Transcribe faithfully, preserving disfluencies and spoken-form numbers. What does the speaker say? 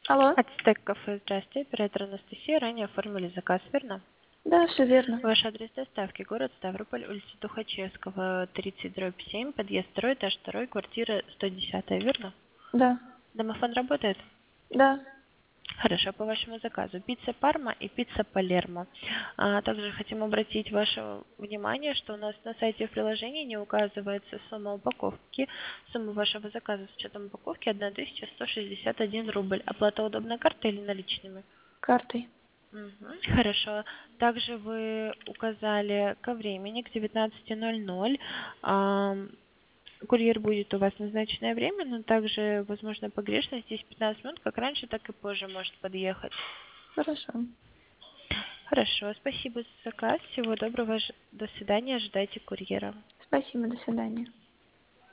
Алло. Ацтек кафе, здравствуйте. Оператор Анастасия. Ранее оформили заказ, верно? Да, все верно. Ваш адрес доставки: город Ставрополь, улица Тухачевского, тридцать дробь семь, подъезд второй, этаж второй, квартира сто десять, верно? Да. Домофон работает? Да. Хорошо, по вашему заказу. Пицца Парма и пицца Палермо. А также хотим обратить ваше внимание, что у нас на сайте в приложении не указывается сумма упаковки. Сумма вашего заказа с учетом упаковки одна тысяча сто шестьдесят один рубль. Оплата удобной картой или наличными? Картой. Мгм. Хорошо. Также вы указали ко времени, к девятнадцати ноль ноль. Ам, Курьер будет у вас в назначенное время, но также, возможно, погрешность. Здесь пятнадцать минут, как раньше, так и позже может подъехать. Хорошо. Хорошо. Спасибо за заказ. Всего доброго. Ж- До свидания. Ожидайте курьера. Спасибо, до свидания.